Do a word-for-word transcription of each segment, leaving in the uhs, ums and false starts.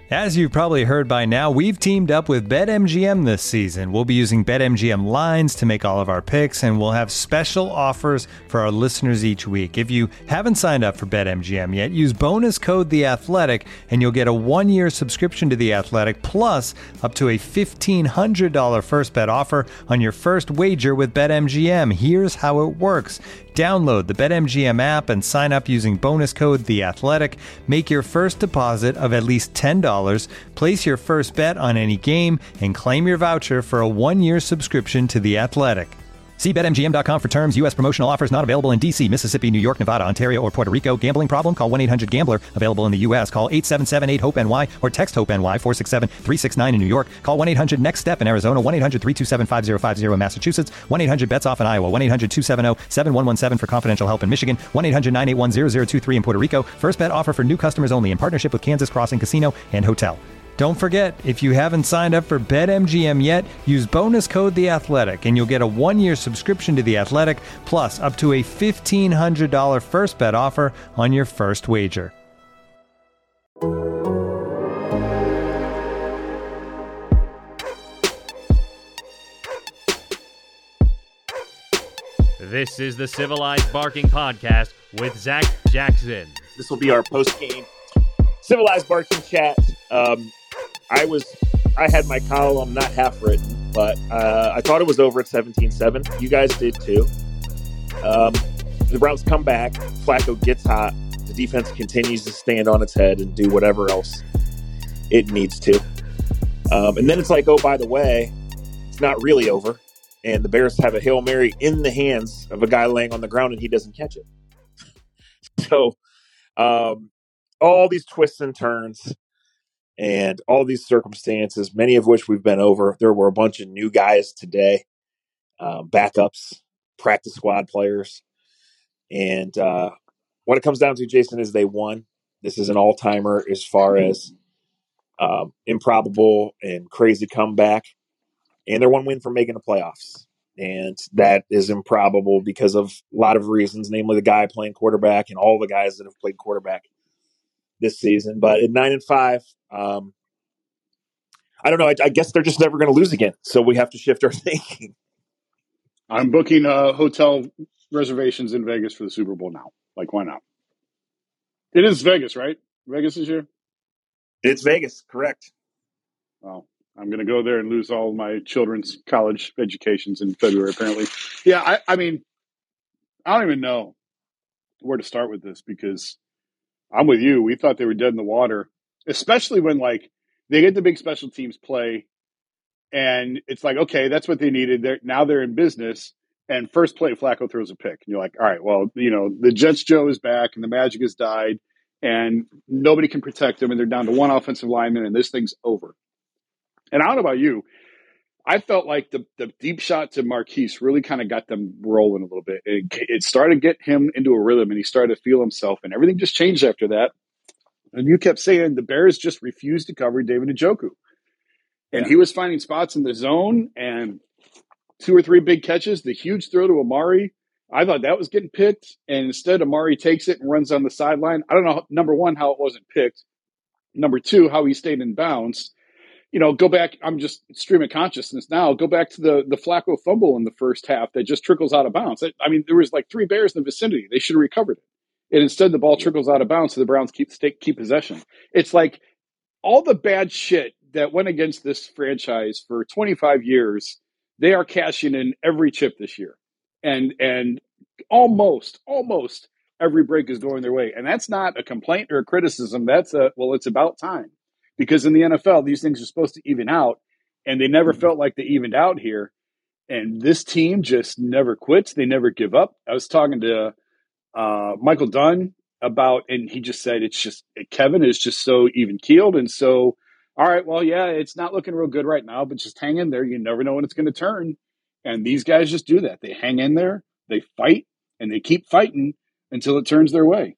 As you've probably heard by now, we've teamed up with BetMGM this season. We'll be using BetMGM lines to make all of our picks, and we'll have special offers for our listeners each week. If you haven't signed up for BetMGM yet, use bonus code The Athletic, and you'll get a one-year subscription to The Athletic, plus up to a fifteen hundred dollars first bet offer on your first wager with BetMGM. Here's how it works. Download the BetMGM app and sign up using bonus code The Athletic. Make your first deposit of at least ten dollars. Place your first bet on any game and claim your voucher for a one-year subscription to The Athletic. See Bet M G M dot com for terms. U S promotional offers not available in D C, Mississippi, New York, Nevada, Ontario, or Puerto Rico. Gambling problem? Call one eight hundred gambler. Available in the U S. Call eight seven seven eight hope N Y or text HOPE-NY four six seven three six nine in New York. Call one eight hundred next step in Arizona. one eight hundred three two seven five zero five zero in Massachusetts. one eight hundred bets off in Iowa. one eight hundred two seven zero seven one one seven for confidential help in Michigan. one eight hundred nine eight one zero zero two three in Puerto Rico. First bet offer for new customers only in partnership with Kansas Crossing Casino and Hotel. Don't forget, if you haven't signed up for BetMGM yet, use bonus code The Athletic, and you'll get a one-year subscription to The Athletic, plus up to a fifteen hundred dollars first bet offer on your first wager. This is the Civilized Barking Podcast with Zach Jackson. This will be our post-game Civilized Barking chat. Um, I was, I had my column not half written, but uh, I thought it was over at seventeen seven. You guys did too. Um, the Browns come back. Flacco gets hot. The defense continues to stand on its head and do whatever else it needs to. Um, and then it's like, oh, by the way, it's not really over. And the Bears have a Hail Mary in the hands of a guy laying on the ground and he doesn't catch it. So um, all these twists and turns and all these circumstances, many of which we've been over. There were a bunch of new guys today, uh, backups, practice squad players. And uh, what it comes down to, Jason, is they won. This is an all-timer as far as um, improbable and crazy comeback. And they're one win from making the playoffs. And that is improbable because of a lot of reasons, namely the guy playing quarterback and all the guys that have played quarterback this season. But at nine and five, um, I don't know. I, I guess they're just never going to lose again. So we have to shift our thinking. I'm booking uh, hotel reservations in Vegas for the Super Bowl now. Like, why not? It is Vegas, right? Vegas this year? It's Vegas, correct. Oh, I'm going to go there and lose all my children's college educations in February, apparently. Yeah, I, I mean, I don't even know where to start with this because I'm with you. We thought they were dead in the water, especially when, like, they get the big special teams play, and it's like, okay, that's what they needed. They're, now they're in business, and first play, Flacco throws a pick. And you're like, all right, well, you know, the Jets Joe is back, and the Magic has died, and nobody can protect them, and they're down to one offensive lineman, and this thing's over. And I don't know about you. I felt like the, the deep shot to Marquise really kind of got them rolling a little bit. It, it started to get him into a rhythm, and he started to feel himself, and everything just changed after that. And you kept saying the Bears just refused to cover David Njoku. And yeah. He was finding spots in the zone and two or three big catches. The huge throw to Amari, I thought that was getting picked. And instead, Amari takes it and runs on the sideline. I don't know, number one, how it wasn't picked. Number two, how he stayed in bounds. You know, go back. I'm just stream of consciousness now. Go back to the the Flacco fumble in the first half that just trickles out of bounds. I, I mean, there was like three Bears in the vicinity. They should have recovered it. And instead, the ball trickles out of bounds, so the Browns keep stay, keep possession. It's like all the bad shit that went against this franchise for twenty-five years, they are cashing in every chip this year. And and almost, almost every break is going their way. And that's not a complaint or a criticism. That's a, well, it's about time. Because in the N F L, these things are supposed to even out, and they never felt like they evened out here. And this team just never quits. They never give up. I was talking to uh, Michael Dunn about, and he just said it's just Kevin is just so even keeled, and so all right, well, yeah, it's not looking real good right now, but just hang in there. You never know when it's going to turn, and these guys just do that. They hang in there, they fight, and they keep fighting until it turns their way.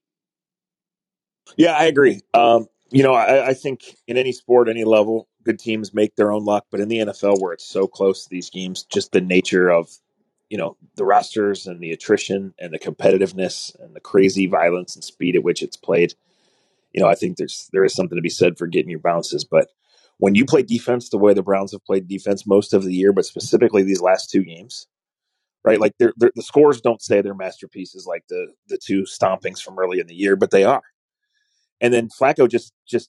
Yeah, I agree. Um, you know, I, I think in any sport, any level, good teams make their own luck, but in the N F L, where it's so close to these games, just the nature of, you know, the rosters and the attrition and the competitiveness and the crazy violence and speed at which it's played, you know, I think there's there is something to be said for getting your bounces. But when you play defense the way the Browns have played defense most of the year, but specifically these last two games, right? Like they're, they're, the scores don't say they're masterpieces like the the two stompings from early in the year, but they are. And then Flacco just just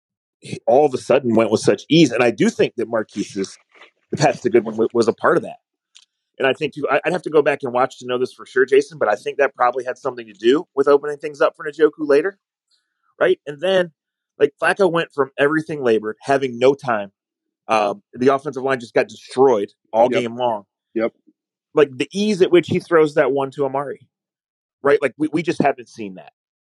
all of a sudden went with such ease. And I do think that Marquise's the pass to Goodwin was a part of that. And I think too, I'd have to go back and watch to know this for sure, Jason, but I think that probably had something to do with opening things up for Njoku later, right? And then, like, Flacco went from everything labored, having no time. Um, the offensive line just got destroyed all Yep. game long. Yep. Like, the ease at which he throws that one to Amari, right? Like, we, we just haven't seen that.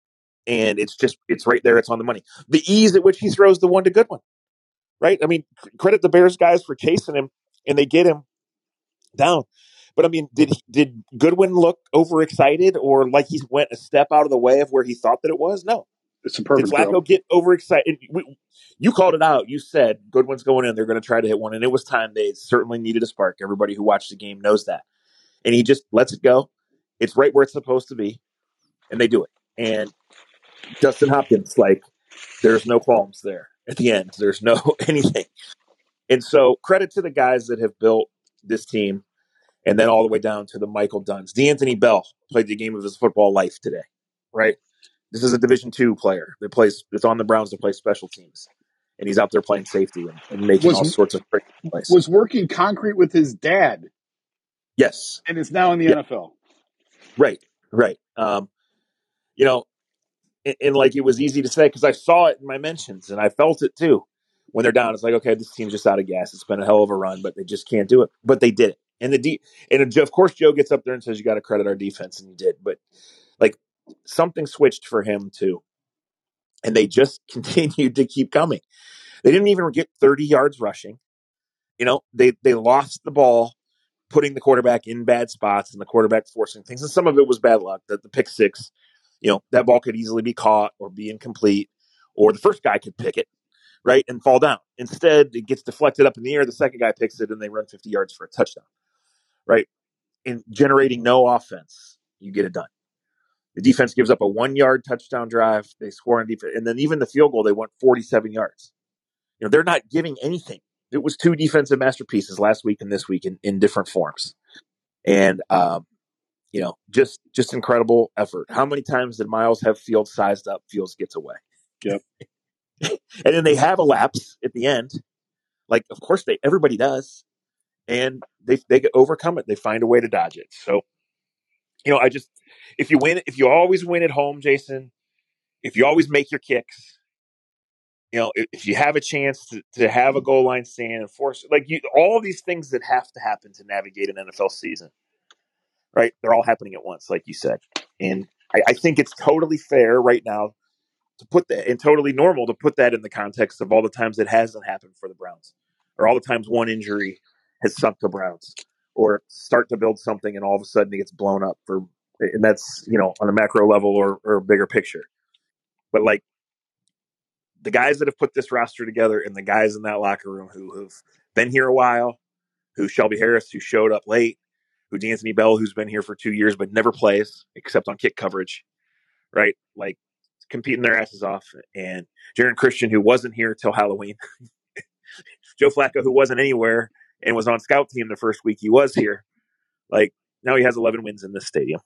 And it's just, it's right there. It's on the money. The ease at which he throws the one to Goodwin, right? I mean, credit the Bears guys for chasing him, and they get him down. But I mean, did he, did Goodwin look overexcited or like he went a step out of the way of where he thought that it was? No. It's a perfect Did Flacco throw. get overexcited? We, you called it out. You said Goodwin's going in. They're going to try to hit one, and it was time. They certainly needed a spark. Everybody who watched the game knows that. And he just lets it go. It's right where it's supposed to be, and they do it. And Justin Hopkins, like, there's no qualms there at the end. There's no anything. And so credit to the guys that have built this team. And then all the way down to the Michael Dunns. D'Anthony Bell played the game of his football life today, right? This is a Division two player that plays. It's on the Browns to play special teams, and he's out there playing safety and, and making Was- all sorts of freaking plays. Was working concrete with his dad Yes, and is now in the Yeah. N F L. right, right. Um, you know, and, and like it was easy to say because I saw it in my mentions and I felt it too. When they're down, it's like, okay, this team's just out of gas. It's been a hell of a run, but they just can't do it. But they did it. And the de- and of course, Joe gets up there and says, you got to credit our defense. And he did. But like something switched for him too. And they just continued to keep coming. They didn't even get thirty yards rushing. You know, they, they lost the ball, putting the quarterback in bad spots and the quarterback forcing things. And some of it was bad luck. That the pick six, you know, that ball could easily be caught or be incomplete, or the first guy could pick it. Right, and fall down. Instead, it gets deflected up in the air. The second guy picks it, and they run fifty yards for a touchdown. Right, in generating no offense, you get it done. The defense gives up a one-yard touchdown drive. They score on defense, and then even the field goal, they went forty-seven yards. You know, they're not giving anything. It was two defensive masterpieces last week and this week in, in different forms, and um, you know, just just incredible effort. How many times did Miles have Fields sized up? Fields gets away. Yep. And then they have a lapse at the end. Like, of course, they everybody does. And they they overcome it. They find a way to dodge it. So, you know, I just, if you win, if you always win at home, Jason, if you always make your kicks, you know, if, if you have a chance to, to have a goal line stand and force, like you, all these things that have to happen to navigate an N F L season, right? They're all happening at once, like you said. And I, I think it's totally fair right now to put that, and totally normal to put that in the context of all the times it hasn't happened for the Browns, or all the times one injury has sunk the Browns, or start to build something and all of a sudden it gets blown up for, and that's, you know, on a macro level or, or a bigger picture. But like the guys that have put this roster together and the guys in that locker room who have been here a while, who Shelby Harris, who showed up late, who D'Anthony Bell, who's been here for two years but never plays except on kick coverage, right? Like, competing their asses off, and Jaron Christian, who wasn't here till Halloween, Joe Flacco, who wasn't anywhere and was on scout team the first week he was here. Like, now he has eleven wins in this stadium.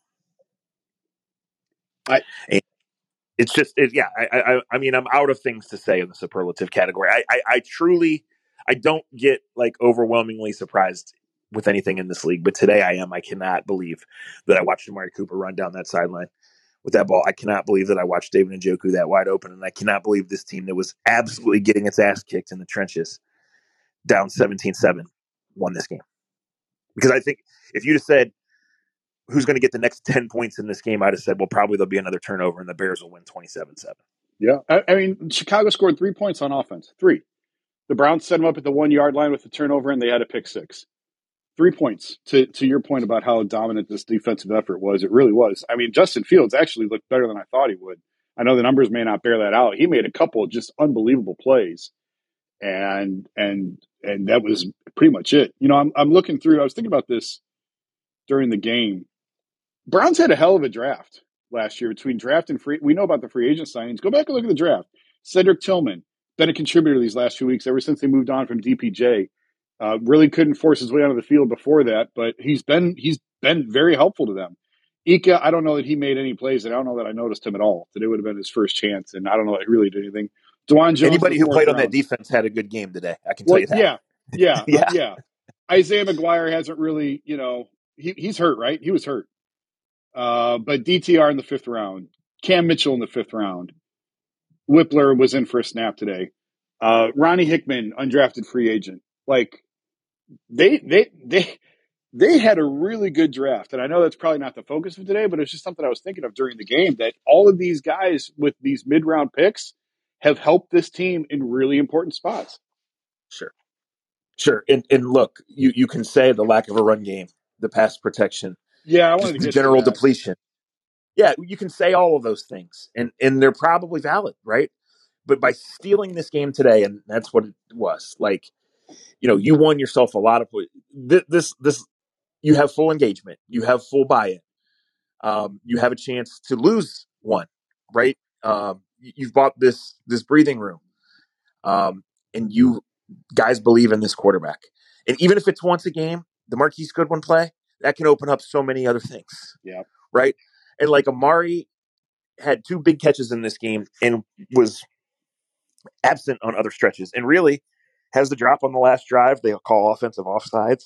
I, and it's just, it, yeah. I, I, I mean, I'm out of things to say in the superlative category. I, I, I truly, I don't get like overwhelmingly surprised with anything in this league, but today I am. I cannot believe that I watched Amari Cooper run down that sideline with that ball. I cannot believe that I watched David Njoku that wide open, and I cannot believe this team that was absolutely getting its ass kicked in the trenches, down seventeen seven, won this game. Because I think if you'd have said, who's going to get the next ten points in this game, I'd have said, well, probably there'll be another turnover, and the Bears will win twenty-seven seven. Yeah. I, I mean, Chicago scored three points on offense. Three. The Browns set them up at the one-yard line with the turnover, and they had a pick six. Three points to, to your point about how dominant this defensive effort was. It really was. I mean, Justin Fields actually looked better than I thought he would. I know the numbers may not bear that out. He made a couple of just unbelievable plays, and and and that was pretty much it. You know, I'm I'm looking through. I was thinking about this during the game. Browns had a hell of a draft. last year between draft and free. We know about the free agent signings. Go back and look at the draft. Cedric Tillman, been a contributor these last few weeks ever since they moved on from D P J. Uh, really couldn't force his way onto the field before that, but he's been he's been very helpful to them. Ika, I don't know that he made any plays, and I don't know that I noticed him at all. Today would have been his first chance, and I don't know that he really did anything. Dwan Jones, anybody who played round. on that defense had a good game today. I can well, tell you that. Yeah, yeah, yeah. uh, yeah. Isaiah McGuire hasn't really, you know, he, he's hurt, right? He was hurt. Uh, but D T R in the fifth round, Cam Mitchell in the fifth round, Whippler was in for a snap today. Uh, Ronnie Hickman, undrafted free agent. Like they, they, they, they had a really good draft. And I know that's probably not the focus of today, but it's just something I was thinking of during the game, that all of these guys with these mid round picks have helped this team in really important spots. Sure. Sure. And, and look, you, you can say the lack of a run game, the pass protection, yeah, I wanted to the get general to that. depletion. Yeah, you can say all of those things, and, and they're probably valid, right? But by stealing this game today, and that's what it was, like, you know, you won yourself a lot of this. This, this you have full engagement, you have full buy-in, um, you have a chance to lose one, right? Um, you've bought this this breathing room, um, and you guys believe in this quarterback. And even if it's once a game, the Marquise Goodwin play, that can open up so many other things. Yeah. Right. And like Amari had two big catches in this game and was absent on other stretches, and really has the drop on the last drive. They call offensive offsides.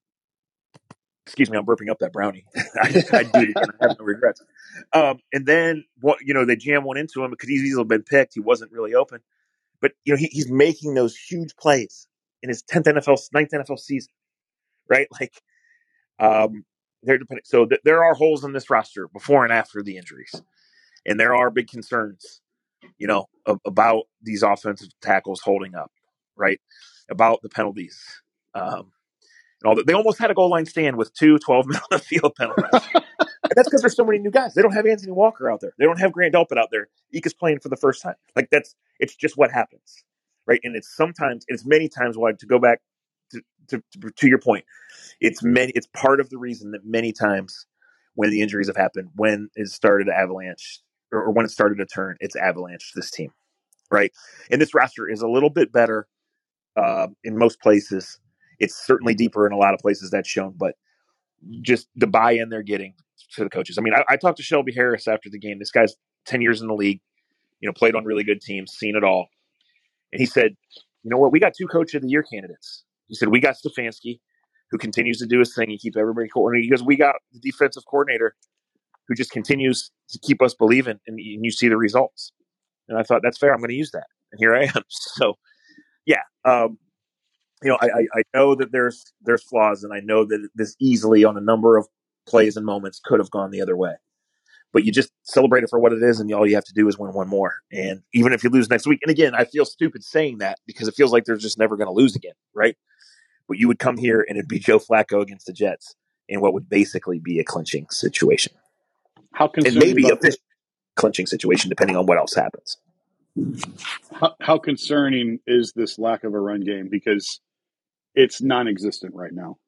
Excuse me, I'm burping up that brownie. I, I do it again. I have no regrets. Um, and then what, you know, they jam one into him because he's easily been picked. He wasn't really open, but you know, he, he's making those huge plays in his tenth N F L, ninth N F L season, right? Like, um, they're depending. So th- there are holes in this roster before and after the injuries, and there are big concerns, you know, of, about these offensive tackles holding up, right? About the penalties, um, and all that. They almost had a goal line stand with two twelve minute on the field penalties. And that's because there's so many new guys. They don't have Anthony Walker out there. They don't have Grant Delpit out there. Ika's playing for the first time. Like that's, it's just what happens, right? And it's sometimes, it's many times why, to go back to, to, to, to your point, it's many, it's part of the reason that many times when the injuries have happened, when it started to avalanche or, or when it started to turn, it's avalanche this team, right? And this roster is a little bit better uh, in most places. It's certainly deeper in a lot of places that's shown, but just the buy-in they're getting to the coaches. I mean, I, I talked to Shelby Harris after the game. This guy's ten years in the league, you know, played on really good teams, seen it all. And he said, you know what, we got two coach of the year candidates. He said, we got Stefanski, who continues to do his thing and keep everybody cool. And he goes, we got the defensive coordinator who just continues to keep us believing, and, and you see the results. And I thought, that's fair. I'm going to use that. And here I am. So, yeah, um, you know, I, I, I know that there's there's flaws, and I know that this easily on a number of plays and moments could have gone the other way. But you just celebrate it for what it is, and all you have to do is win one more. And even if you lose next week, and again, I feel stupid saying that because it feels like they're just never going to lose again, right? But you would come here and it'd be Joe Flacco against the Jets in what would basically be a clinching situation. How and maybe a about this? clinching situation, depending on what else happens. How, how concerning is this lack of a run game? Because it's non-existent right now.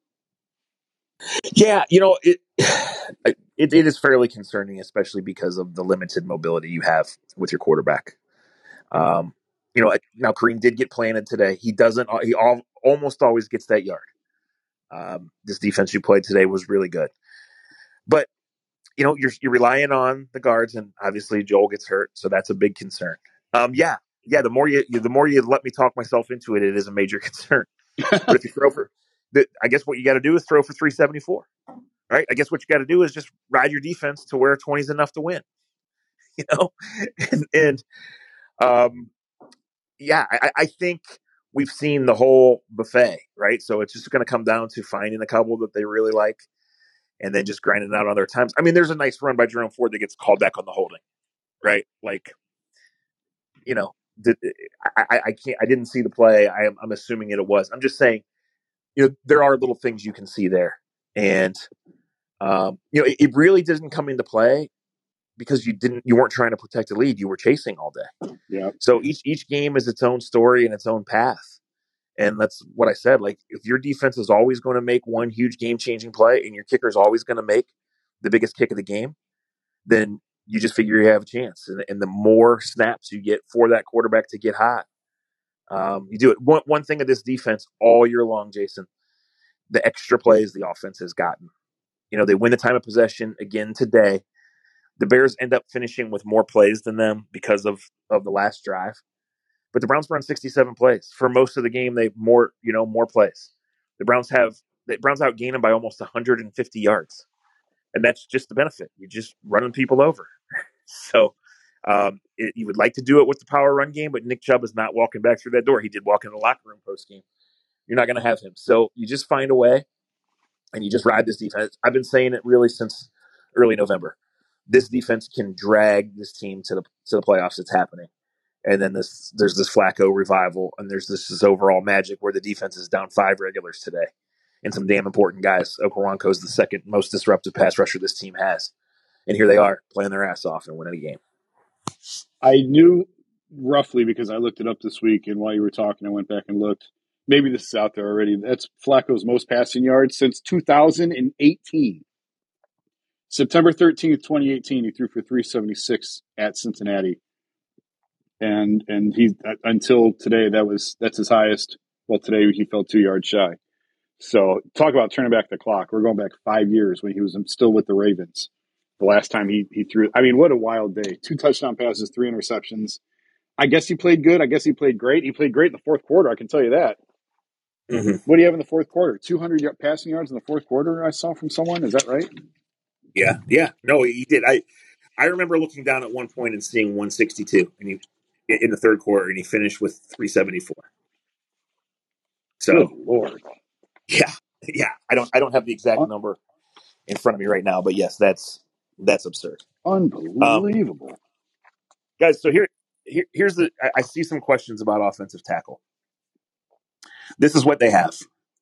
Yeah, you know, it, it it is fairly concerning, especially because of the limited mobility you have with your quarterback. Um, you know, now Kareem did get planted today. He doesn't. He all, almost always gets that yard. Um, this defense you played today was really good, but you know, you're you're relying on the guards, and obviously Joel gets hurt, so that's a big concern. Um, yeah, yeah. The more you, you the more you let me talk myself into it, it is a major concern. But if you throw for, I guess what you got to do is throw for three seventy-four, right? I guess what you got to do is just ride your defense to where twenty is enough to win, you know? And, and um, yeah, I, I think we've seen the whole buffet, right? So it's just going to come down to finding a couple that they really like and then just grinding out on their times. I mean, there's a nice run by Jerome Ford that gets called back on the holding, right? Like, you know, the, I, I can't, I didn't see the play. I am, I'm assuming it was. I'm just saying, you know, there are little things you can see there. And, um, you know, it, it really didn't come into play because you didn't, you weren't trying to protect a lead. You were chasing all day. Yeah. So each, each game is its own story and its own path. And that's what I said. Like, if your defense is always going to make one huge game changing play and your kicker is always going to make the biggest kick of the game, then you just figure you have a chance. And, and the more snaps you get for that quarterback to get hot, um, you do it. One, one thing of this defense all year long, Jason, the extra plays the offense has gotten. You know, they win the time of possession again today. The Bears end up finishing with more plays than them because of, of the last drive. But the Browns run sixty-seven plays. For most of the game, they more, you know, more plays. The Browns have the Browns outgain them by almost one hundred fifty yards. And that's just the benefit. You're just running people over. So um, it, you would like to do it with the power run game, but Nick Chubb is not walking back through that door. He did walk in the locker room post game. You're not going to have him. So you just find a way, and you just ride this defense. I've been saying it really since early November. This defense can drag this team to the to the playoffs. It's happening. And then this there's this Flacco revival, and there's this, this overall magic where the defense is down five regulars today. And some damn important guys. Okoronkwo is the second most disruptive pass rusher this team has. And here they are playing their ass off and winning a game. I knew roughly because I looked it up this week, and while you were talking, I went back and looked. Maybe this is out there already. That's Flacco's most passing yards since two thousand eighteen. September thirteenth, twenty eighteen, he threw for three seventy-six at Cincinnati. And and he until today, that was that's his highest. Well, today he fell two yards shy. So talk about turning back the clock. We're going back five years when he was still with the Ravens. The last time he he threw. I mean, what a wild day. Two touchdown passes, three interceptions. I guess he played good. I guess he played great. He played great in the fourth quarter. I can tell you that. Mm-hmm. What do you have in the fourth quarter? two hundred passing yards in the fourth quarter I saw from someone. Is that right? Yeah. Yeah. No, he did. I I remember looking down at one point and seeing one sixty-two and he, in the third quarter, and he finished with three seventy-four. So, good Lord. Yeah. Yeah. I don't I don't have the exact Un- number in front of me right now, but yes, that's that's absurd. Unbelievable. Um, guys, so here, here here's the I, I see some questions about offensive tackle. This is what they have.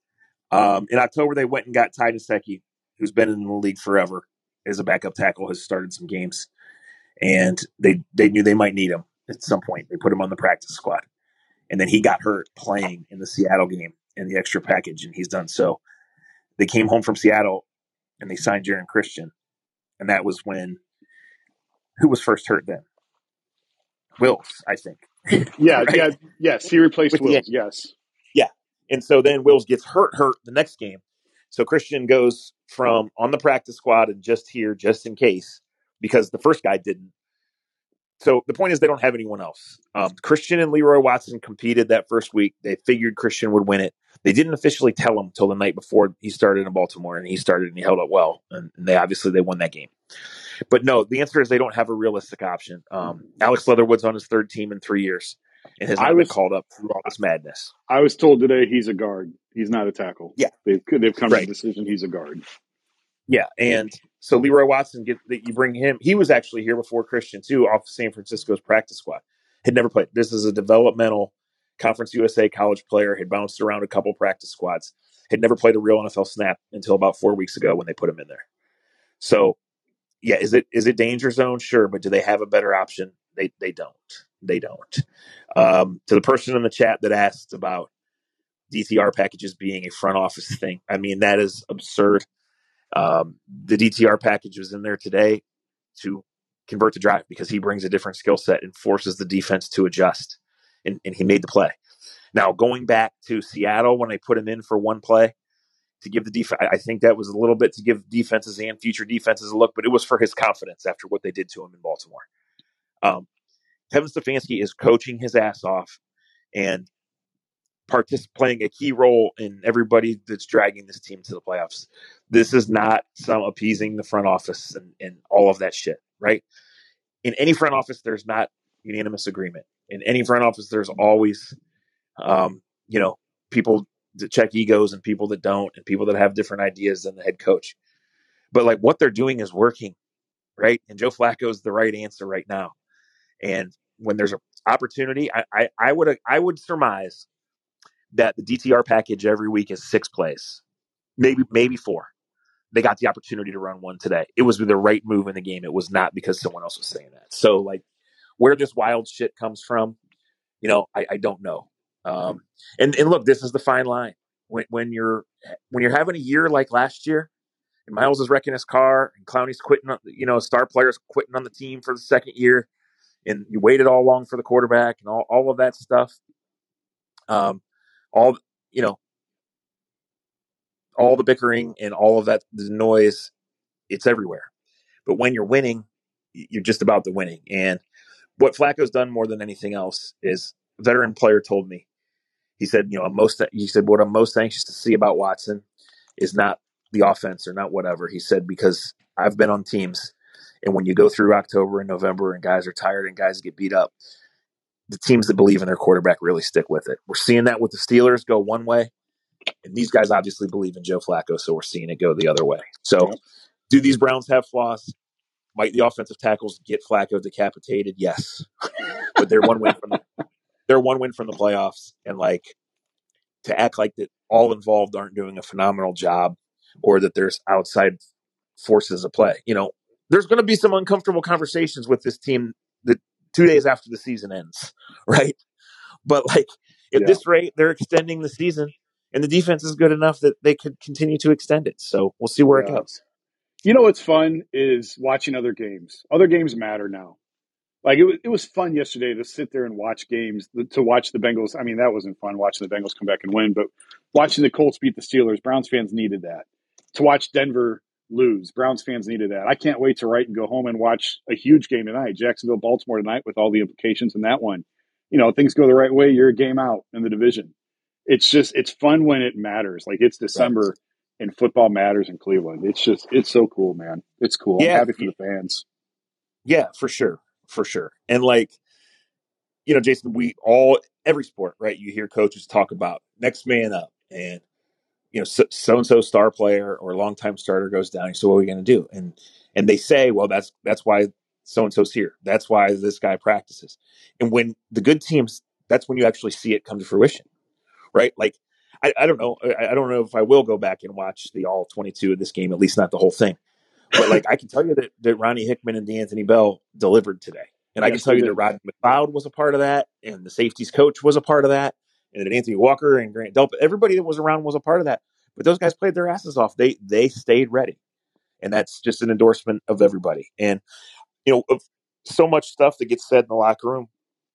Um, in October, they went and got Ty Nsekhe, who's been in the league forever, as a backup tackle, has started some games. And they, they knew they might need him at some point. They put him on the practice squad. And then he got hurt playing in the Seattle game in the extra package, and he's done so. They came home from Seattle, and they signed Jaron Christian. And that was when – who was first hurt then? Wills, I think. Yeah, right? yeah, yes. He replaced Wills, yes. Yeah. And so then Wills gets hurt, hurt the next game. So Christian goes from on the practice squad and just here, just in case, because the first guy didn't. So the point is they don't have anyone else. Um, Christian and Leroy Watson competed that first week. They figured Christian would win it. They didn't officially tell him until the night before he started in Baltimore, and he started and he held up well. And they obviously they won that game. But no, the answer is they don't have a realistic option. Um, Alex Leatherwood's on his third team in three years and has not I was, been called up through all this madness. I was told today he's a guard. He's not a tackle. Yeah. They've, they've come right. to the decision he's a guard. Yeah, and so Leroy Watson, get that you bring him. He was actually here before Christian, too, off San Francisco's practice squad. Had never played. This is a developmental Conference U S A college player, had bounced around a couple practice squads, had never played a real N F L snap until about four weeks ago when they put him in there. So, yeah, is it is it danger zone? Sure, but do they have a better option? They they don't. They don't. Um, to the person in the chat that asked about D T R packages being a front office thing, I mean, that is absurd. Um, the D T R package was in there today to convert the drive because he brings a different skill set and forces the defense to adjust. And, and he made the play. Now, going back to Seattle when they put him in for one play to give the defense, I think that was a little bit to give defenses and future defenses a look, but it was for his confidence after what they did to him in Baltimore. Um, Kevin Stefanski is coaching his ass off and partic- playing a key role in everybody that's dragging this team to the playoffs. This is not some appeasing the front office and, and all of that shit, right? In any front office, there's not unanimous agreement. In any front office, there's always, um, you know, people that check egos and people that don't and people that have different ideas than the head coach. But, like, what they're doing is working, right? And Joe Flacco is the right answer right now. And when there's an opportunity, I, I, I would I would surmise that the D T R package every week is six plays, maybe maybe four. They got the opportunity to run one today. It was the right move in the game. It was not because someone else was saying that. So, like, where this wild shit comes from, you know, I, I don't know. Um, and, and look, this is the fine line. When, when you're when you're having a year like last year, and Miles is wrecking his car, and Clowney's quitting, on, you know, star players quitting on the team for the second year, and you waited all along for the quarterback and all, all of that stuff. Um, all, you know, all the bickering and all of that, the noise, it's everywhere. But when you're winning, you're just about the winning. And what Flacco's done more than anything else is, a veteran player told me, he said, you know, I'm most, he said, what I'm most anxious to see about Watson is not the offense or not whatever. He said, because I've been on teams, and when you go through October and November and guys are tired and guys get beat up, the teams that believe in their quarterback really stick with it. We're seeing that with the Steelers go one way, and these guys obviously believe in Joe Flacco, so we're seeing it go the other way. So do these Browns have flaws? Might the offensive tackles get Flacco decapitated? Yes. But they're one win from the, they're one win from the playoffs, and like to act like that all involved aren't doing a phenomenal job, or that there's outside forces at play. You know, there's going to be some uncomfortable conversations with this team that two days after the season ends, right? But like at Yeah. this rate, they're extending the season, and the defense is good enough that they could continue to extend it. So we'll see where Yeah. it goes. You know what's fun is watching other games. Other games matter now. Like it was, it was fun yesterday to sit there and watch games, to watch the Bengals. I mean, that wasn't fun watching the Bengals come back and win, but watching the Colts beat the Steelers, Browns fans needed that. To watch Denver lose, Browns fans needed that. I can't wait to write and go home and watch a huge game tonight, Jacksonville, Baltimore tonight, with all the implications in that one. You know, things go the right way, you're a game out in the division. It's just, it's fun when it matters. Like it's December and football matters in Cleveland. It's just, it's so cool, man. It's cool. Yeah. I'm happy for the fans. Yeah, for sure. For sure. And like, you know, Jason, we all, every sport, right? You hear coaches talk about next man up, and, you know, so and so star player or longtime starter goes down. So what are we going to do? And, and they say, well, that's, that's why so and so's here. That's why this guy practices. And when the good teams, that's when you actually see it come to fruition, right? Like, I, I don't know. I, I don't know if I will go back and watch the all twenty-two of this game, at least not the whole thing. But like, I can tell you that, that Ronnie Hickman and D'Anthony Bell delivered today. And I Yes, can tell they you did. that Rodney McLeod was a part of that, and the safeties coach was a part of that, and that Anthony Walker and Grant Delpit, everybody that was around was a part of that. But those guys played their asses off. They they stayed ready. And that's just an endorsement of everybody. And, you know, of so much stuff that gets said in the locker room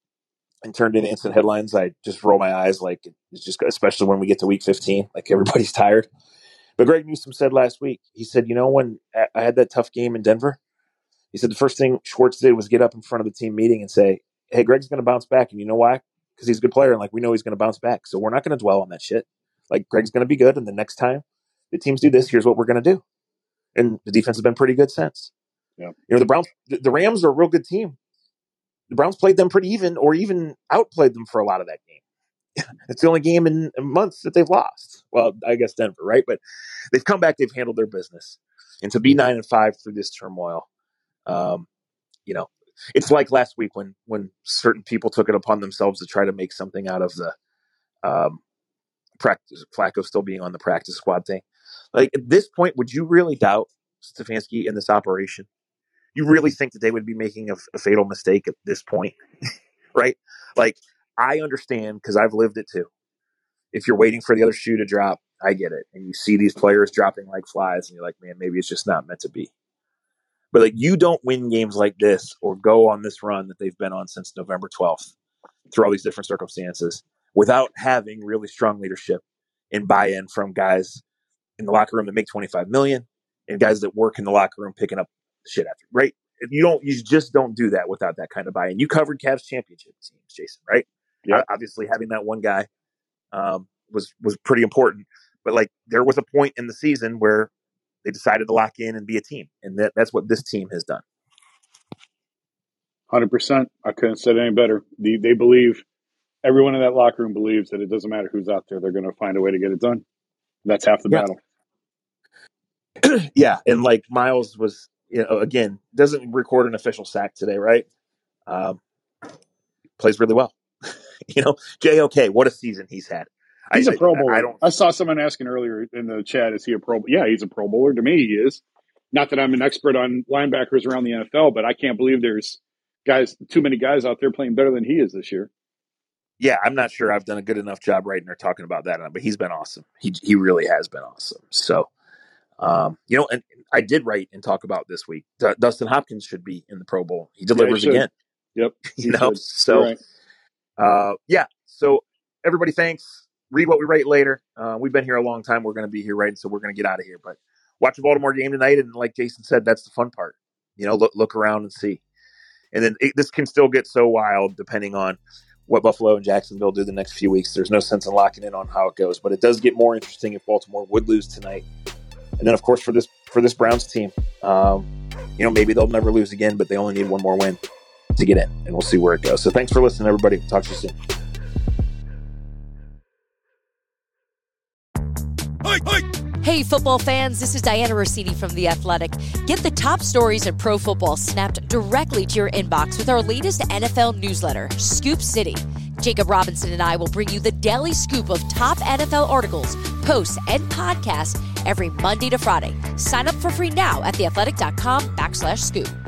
and turned into instant headlines, I just roll my eyes. Like, it's just, especially when we get to week fifteen, like everybody's tired. But Greg Newsome said last week, he said, you know, when I had that tough game in Denver, he said the first thing Schwartz did was get up in front of the team meeting and say, hey, Greg's going to bounce back. And you know why? Because he's a good player. And like, we know he's going to bounce back. So we're not going to dwell on that shit. Like, Greg's going to be good. And the next time the teams do this, here's what we're going to do. And the defense has been pretty good since. Yeah. You know, the Browns, the, the Rams are a real good team. The Browns played them pretty even, or even outplayed them for a lot of that game. It's the only game in, in months that they've lost. Well, I guess Denver, right? But they've come back. They've handled their business. And to be nine and five through this turmoil, um, you know, it's like last week when when certain people took it upon themselves to try to make something out of the um, practice, Flacco still being on the practice squad thing. Like, at this point, would you really doubt Stefanski in this operation? You really think that they would be making a, a fatal mistake at this point, right? Like, I understand because I've lived it too. If you're waiting for the other shoe to drop, I get it. And you see these players dropping like flies, and you're like, man, maybe it's just not meant to be. But like, you don't win games like this or go on this run that they've been on since November twelfth through all these different circumstances without having really strong leadership and buy-in from guys in the locker room that make twenty-five million dollars and guys that work in the locker room picking up shit after, right? If you don't, you just don't do that without that kind of buy-in. You covered Cavs championship teams, Jason, right? Yep. Obviously, having that one guy um, was was pretty important. But like, there was a point in the season where they decided to lock in and be a team, and that, that's what this team has done. one hundred percent. I couldn't have said it any better. They, they believe, everyone in that locker room believes that it doesn't matter who's out there. They're going to find a way to get it done. That's half the Yeah. battle. Yeah, and like Miles was, you know, again, doesn't record an official sack today, right? Um, plays really well. You know, J O K, what a season he's had. He's I, a Pro I- Bowler. I I, don't. saw someone asking earlier in the chat, is he a Pro Bowler? Yeah, he's a Pro Bowler. To me, he is. Not that I'm an expert on linebackers around the N F L, but I can't believe there's guys, too many guys out there playing better than he is this year. Yeah, I'm not sure I've done a good enough job writing or talking about that, but he's been awesome. He he really has been awesome. So, Um, you know, and I did write and talk about this week. D- Dustin Hopkins should be in the Pro Bowl. He delivers yeah, he again. Yep. You know, should. so Right. uh, yeah. So everybody, thanks. Read what we write later. Uh, we've been here a long time. We're going to be here, right? So we're going to get out of here. But watch the Baltimore game tonight, and like Jason said, that's the fun part. You know, look look around and see. And then it, this can still get so wild depending on what Buffalo and Jacksonville do the next few weeks. There's no sense in locking in on how it goes, but it does get more interesting if Baltimore would lose tonight. And then, of course, for this for this Browns team, um, you know, maybe they'll never lose again, but they only need one more win to get in, and we'll see where it goes. So thanks for listening, everybody. Talk to you soon. Hey, football fans, this is Diana Rossini from The Athletic. Get the top stories in pro football snapped directly to your inbox with our latest N F L newsletter, Scoop City. Jacob Robinson and I will bring you the daily scoop of top N F L articles, posts, and podcasts every Monday to Friday. Sign up for free now at theathletic.com backslash scoop.